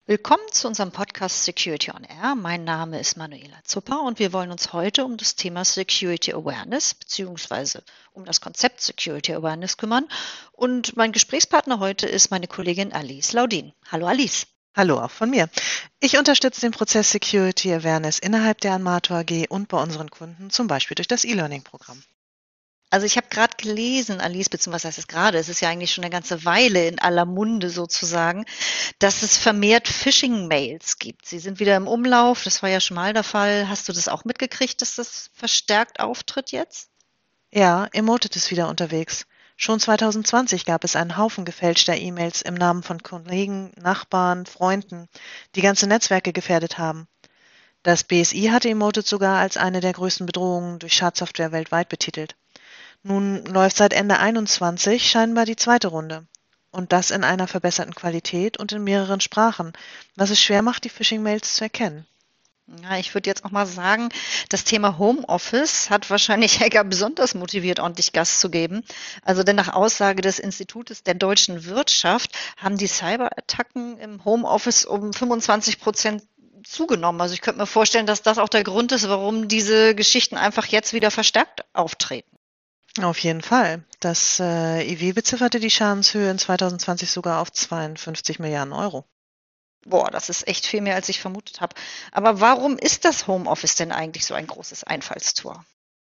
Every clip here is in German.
Willkommen zu unserem Podcast Security on Air. Mein Name ist Manuela Zupper und wir wollen uns heute um das Thema Security Awareness bzw. um das Konzept Security Awareness kümmern. Und mein Gesprächspartner heute ist meine Kollegin Alice Laudin. Hallo Alice. Hallo auch von mir. Ich unterstütze den Prozess Security Awareness innerhalb der Anmato AG und bei unseren Kunden, zum Beispiel durch das E-Learning-Programm. Also ich habe gerade gelesen, Alice, beziehungsweise heißt es gerade, es ist ja eigentlich schon eine ganze Weile in aller Munde sozusagen, dass es vermehrt Phishing-Mails gibt. Sie sind wieder im Umlauf, das war ja schon mal der Fall. Hast du das auch mitgekriegt, dass das verstärkt auftritt jetzt? Ja, Emotet ist wieder unterwegs. Schon 2020 gab es einen Haufen gefälschter E-Mails im Namen von Kollegen, Nachbarn, Freunden, die ganze Netzwerke gefährdet haben. Das BSI hatte Emotet sogar als eine der größten Bedrohungen durch Schadsoftware weltweit betitelt. Nun läuft seit Ende 21 scheinbar die zweite Runde. Und das in einer verbesserten Qualität und in mehreren Sprachen, was es schwer macht, die Phishing-Mails zu erkennen. Ja, ich würde jetzt auch mal sagen, das Thema Homeoffice hat wahrscheinlich Hacker besonders motiviert, ordentlich Gas zu geben. Also denn nach Aussage des Institutes der deutschen Wirtschaft haben die Cyberattacken im Homeoffice um 25% zugenommen. Also ich könnte mir vorstellen, dass das auch der Grund ist, warum diese Geschichten einfach jetzt wieder verstärkt auftreten. Auf jeden Fall. Das IW bezifferte die Schadenshöhe in 2020 sogar auf 52 Milliarden Euro. Boah, das ist echt viel mehr, als ich vermutet habe. Aber warum ist das Homeoffice denn eigentlich so ein großes Einfallstor?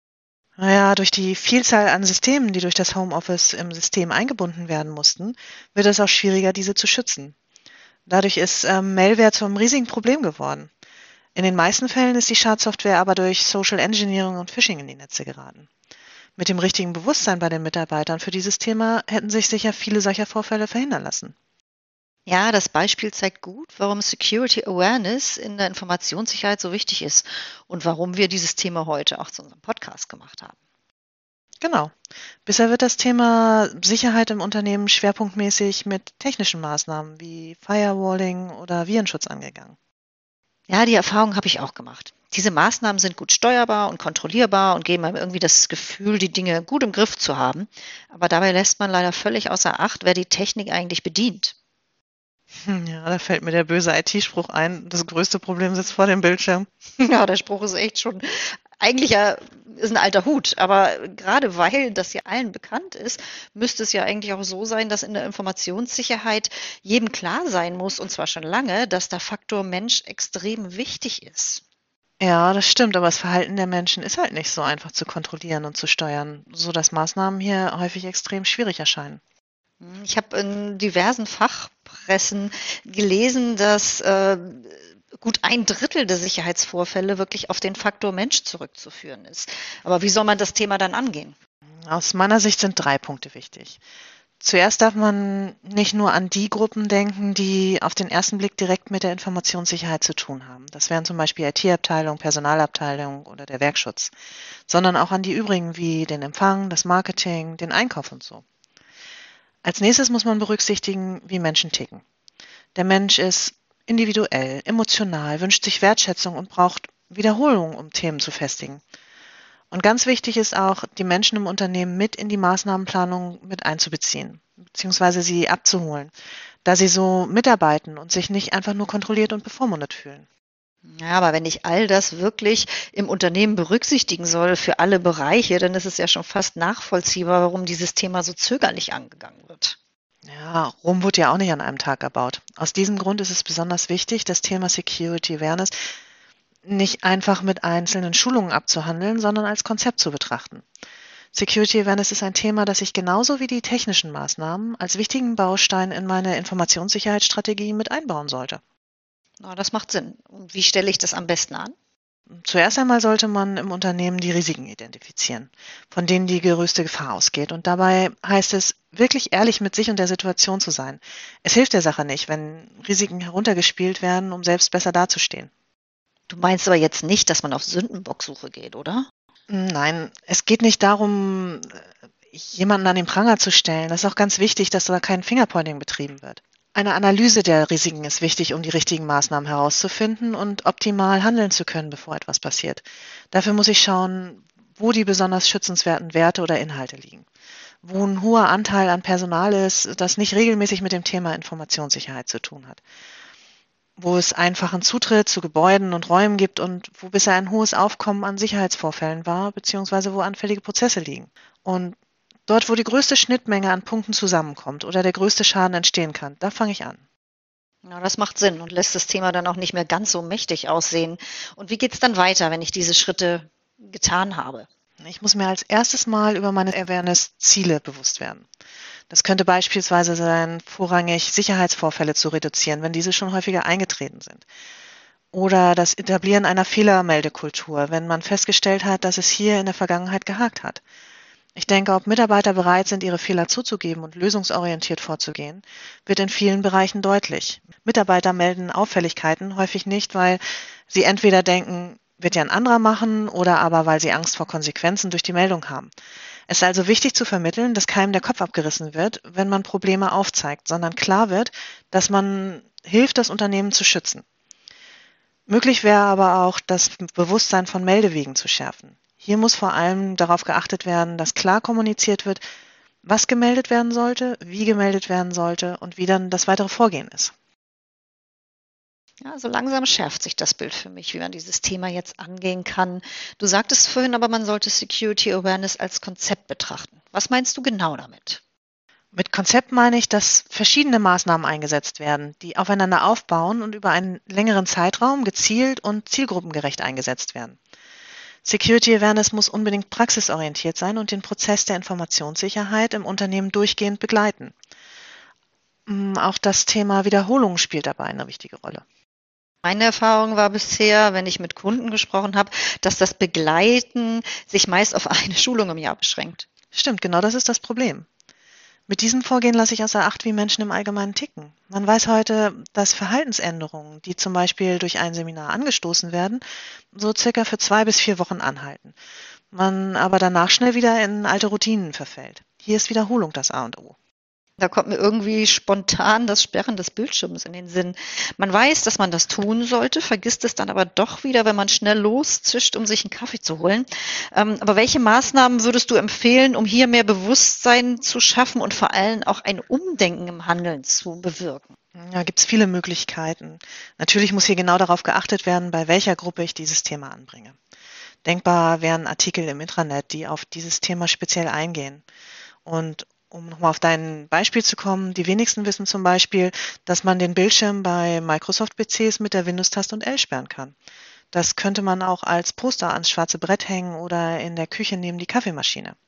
Naja, durch die Vielzahl an Systemen, die durch das Homeoffice im System eingebunden werden mussten, wird es auch schwieriger, diese zu schützen. Dadurch ist Malware zum riesigen Problem geworden. In den meisten Fällen ist die Schadsoftware aber durch Social Engineering und Phishing in die Netze geraten. Mit dem richtigen Bewusstsein bei den Mitarbeitern für dieses Thema hätten sich sicher viele solcher Vorfälle verhindern lassen. Ja, das Beispiel zeigt gut, warum Security Awareness in der Informationssicherheit so wichtig ist und warum wir dieses Thema heute auch zu unserem Podcast gemacht haben. Genau. Bisher wird das Thema Sicherheit im Unternehmen schwerpunktmäßig mit technischen Maßnahmen wie Firewalling oder Virenschutz angegangen. Ja, die Erfahrung habe ich auch gemacht. Diese Maßnahmen sind gut steuerbar und kontrollierbar und geben einem irgendwie das Gefühl, die Dinge gut im Griff zu haben. Aber dabei lässt man leider völlig außer Acht, wer die Technik eigentlich bedient. Ja, da fällt mir der böse IT-Spruch ein, das größte Problem sitzt vor dem Bildschirm. Ja, der Spruch ist echt schon eigentlich ja ist ein alter Hut, aber gerade weil das ja allen bekannt ist, müsste es ja eigentlich auch so sein, dass in der Informationssicherheit jedem klar sein muss, und zwar schon lange, dass der Faktor Mensch extrem wichtig ist. Ja, das stimmt, aber das Verhalten der Menschen ist halt nicht so einfach zu kontrollieren und zu steuern, so dass Maßnahmen hier häufig extrem schwierig erscheinen. Ich habe in diversen Fachpressen gelesen, dass gut ein Drittel der Sicherheitsvorfälle wirklich auf den Faktor Mensch zurückzuführen ist. Aber wie soll man das Thema dann angehen? Aus meiner Sicht sind 3 Punkte wichtig. Zuerst darf man nicht nur an die Gruppen denken, die auf den ersten Blick direkt mit der Informationssicherheit zu tun haben. Das wären zum Beispiel IT-Abteilung, Personalabteilung oder der Werkschutz, sondern auch an die übrigen wie den Empfang, das Marketing, den Einkauf und so. Als nächstes muss man berücksichtigen, wie Menschen ticken. Der Mensch ist individuell, emotional, wünscht sich Wertschätzung und braucht Wiederholung, um Themen zu festigen. Und ganz wichtig ist auch, die Menschen im Unternehmen mit in die Maßnahmenplanung mit einzubeziehen, beziehungsweise sie abzuholen, da sie so mitarbeiten und sich nicht einfach nur kontrolliert und bevormundet fühlen. Ja, aber wenn ich all das wirklich im Unternehmen berücksichtigen soll für alle Bereiche, dann ist es ja schon fast nachvollziehbar, warum dieses Thema so zögerlich angegangen wird. Ja, Rom wurde ja auch nicht an einem Tag erbaut. Aus diesem Grund ist es besonders wichtig, das Thema Security Awareness nicht einfach mit einzelnen Schulungen abzuhandeln, sondern als Konzept zu betrachten. Security Awareness ist ein Thema, das ich genauso wie die technischen Maßnahmen als wichtigen Baustein in meine Informationssicherheitsstrategie mit einbauen sollte. Na, das macht Sinn. Und wie stelle ich das am besten an? Zuerst einmal sollte man im Unternehmen die Risiken identifizieren, von denen die größte Gefahr ausgeht. Und dabei heißt es, wirklich ehrlich mit sich und der Situation zu sein. Es hilft der Sache nicht, wenn Risiken heruntergespielt werden, um selbst besser dazustehen. Du meinst aber jetzt nicht, dass man auf Sündenbocksuche geht, oder? Nein, es geht nicht darum, jemanden an den Pranger zu stellen. Das ist auch ganz wichtig, dass da kein Fingerpointing betrieben wird. Eine Analyse der Risiken ist wichtig, um die richtigen Maßnahmen herauszufinden und optimal handeln zu können, bevor etwas passiert. Dafür muss ich schauen, wo die besonders schützenswerten Werte oder Inhalte liegen, wo ein hoher Anteil an Personal ist, das nicht regelmäßig mit dem Thema Informationssicherheit zu tun hat. wo es einfachen Zutritt zu Gebäuden und Räumen gibt und wo bisher ein hohes Aufkommen an Sicherheitsvorfällen war, beziehungsweise wo anfällige Prozesse liegen. Und dort, wo die größte Schnittmenge an Punkten zusammenkommt oder der größte Schaden entstehen kann, da fange ich an. Ja, das macht Sinn und lässt das Thema dann auch nicht mehr ganz so mächtig aussehen. Und wie geht's dann weiter, wenn ich diese Schritte getan habe? Ich muss mir als erstes Mal über meine Awareness-Ziele bewusst werden. Das könnte beispielsweise sein, vorrangig Sicherheitsvorfälle zu reduzieren, wenn diese schon häufiger eingetreten sind. Oder das Etablieren einer Fehlermeldekultur, wenn man festgestellt hat, dass es hier in der Vergangenheit gehakt hat. Ich denke, ob Mitarbeiter bereit sind, ihre Fehler zuzugeben und lösungsorientiert vorzugehen, wird in vielen Bereichen deutlich. Mitarbeiter melden Auffälligkeiten häufig nicht, weil sie entweder denken, wird ja ein anderer machen, oder aber weil sie Angst vor Konsequenzen durch die Meldung haben. Es ist also wichtig zu vermitteln, dass keinem der Kopf abgerissen wird, wenn man Probleme aufzeigt, sondern klar wird, dass man hilft, das Unternehmen zu schützen. Möglich wäre aber auch, das Bewusstsein von Meldewegen zu schärfen. Hier muss vor allem darauf geachtet werden, dass klar kommuniziert wird, was gemeldet werden sollte, wie gemeldet werden sollte und wie dann das weitere Vorgehen ist. Ja, so langsam schärft sich das Bild für mich, wie man dieses Thema jetzt angehen kann. Du sagtest vorhin aber, man sollte Security Awareness als Konzept betrachten. Was meinst du genau damit? Mit Konzept meine ich, dass verschiedene Maßnahmen eingesetzt werden, die aufeinander aufbauen und über einen längeren Zeitraum gezielt und zielgruppengerecht eingesetzt werden. Security Awareness muss unbedingt praxisorientiert sein und den Prozess der Informationssicherheit im Unternehmen durchgehend begleiten. Auch das Thema Wiederholung spielt dabei eine wichtige Rolle. Meine Erfahrung war bisher, wenn ich mit Kunden gesprochen habe, dass das Begleiten sich meist auf eine Schulung im Jahr beschränkt. Stimmt, genau das ist das Problem. Mit diesem Vorgehen lasse ich außer Acht, wie Menschen im Allgemeinen ticken. Man weiß heute, dass Verhaltensänderungen, die zum Beispiel durch ein Seminar angestoßen werden, so circa für 2 bis 4 Wochen anhalten. Man aber danach schnell wieder in alte Routinen verfällt. Hier ist Wiederholung das A und O. Da kommt mir irgendwie spontan das Sperren des Bildschirms in den Sinn. Man weiß, dass man das tun sollte, vergisst es dann aber doch wieder, wenn man schnell loszischt, um sich einen Kaffee zu holen. Aber welche Maßnahmen würdest du empfehlen, um hier mehr Bewusstsein zu schaffen und vor allem auch ein Umdenken im Handeln zu bewirken? Ja, gibt es viele Möglichkeiten. Natürlich muss hier genau darauf geachtet werden, bei welcher Gruppe ich dieses Thema anbringe. Denkbar wären Artikel im Intranet, die auf dieses Thema speziell eingehen. Und um nochmal auf dein Beispiel zu kommen, die wenigsten wissen zum Beispiel, dass man den Bildschirm bei Microsoft-PCs mit der Windows-Taste und L sperren kann. Das könnte man auch als Poster ans schwarze Brett hängen oder in der Küche neben die Kaffeemaschine.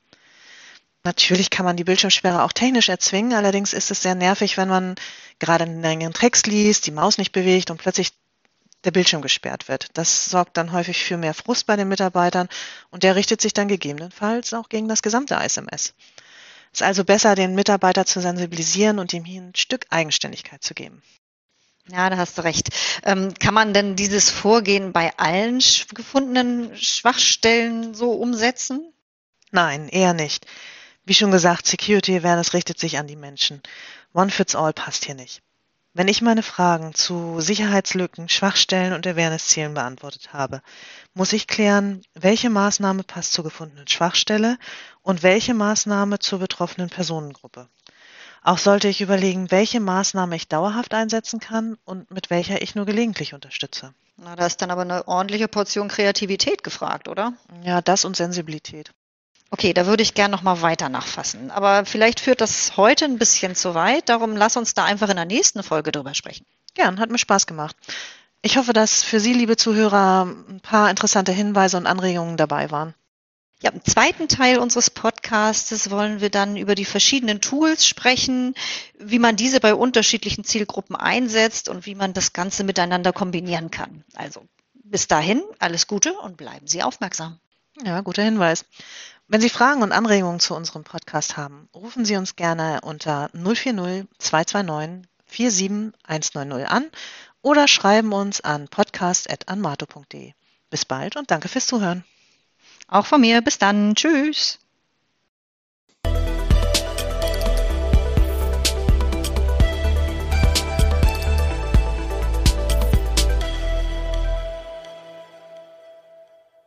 Natürlich kann man die Bildschirmsperre auch technisch erzwingen, allerdings ist es sehr nervig, wenn man gerade einen längeren Text liest, die Maus nicht bewegt und plötzlich der Bildschirm gesperrt wird. Das sorgt dann häufig für mehr Frust bei den Mitarbeitern und der richtet sich dann gegebenenfalls auch gegen das gesamte ISMS. Es ist also besser, den Mitarbeiter zu sensibilisieren und ihm hier ein Stück Eigenständigkeit zu geben. Ja, da hast du recht. Kann man denn dieses Vorgehen bei allen gefundenen Schwachstellen so umsetzen? Nein, eher nicht. Wie schon gesagt, Security Awareness richtet sich an die Menschen. One fits all passt hier nicht. Wenn ich meine Fragen zu Sicherheitslücken, Schwachstellen und Awareness-Zielen beantwortet habe, muss ich klären, welche Maßnahme passt zur gefundenen Schwachstelle und welche Maßnahme zur betroffenen Personengruppe. Auch sollte ich überlegen, welche Maßnahme ich dauerhaft einsetzen kann und mit welcher ich nur gelegentlich unterstütze. Na, da ist dann aber eine ordentliche Portion Kreativität gefragt, oder? Ja, das und Sensibilität. Okay, da würde ich gern noch mal weiter nachfassen. Aber vielleicht führt das heute ein bisschen zu weit. Darum lass uns da einfach in der nächsten Folge drüber sprechen. Gern, hat mir Spaß gemacht. Ich hoffe, dass für Sie, liebe Zuhörer, ein paar interessante Hinweise und Anregungen dabei waren. Ja, im zweiten Teil unseres Podcastes wollen wir dann über die verschiedenen Tools sprechen, wie man diese bei unterschiedlichen Zielgruppen einsetzt und wie man das Ganze miteinander kombinieren kann. Also bis dahin, alles Gute und bleiben Sie aufmerksam. Ja, guter Hinweis. Wenn Sie Fragen und Anregungen zu unserem Podcast haben, rufen Sie uns gerne unter 040 229 47190 an oder schreiben uns an podcast@anmato.de. Bis bald und danke fürs Zuhören. Auch von mir, bis dann. Tschüss.